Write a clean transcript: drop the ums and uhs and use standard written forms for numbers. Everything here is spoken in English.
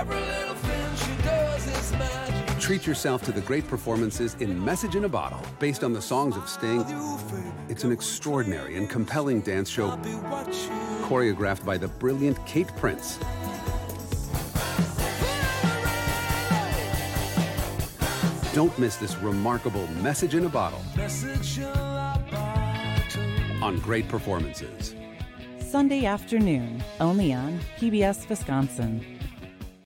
Every little thing she does is magic. Treat yourself to the great performances in Message in a Bottle, based on the songs of Sting. It's an extraordinary and compelling dance show choreographed by the brilliant Kate Prince. Don't miss this remarkable Message in a Bottle on Great Performances. Sunday afternoon, only on PBS Wisconsin.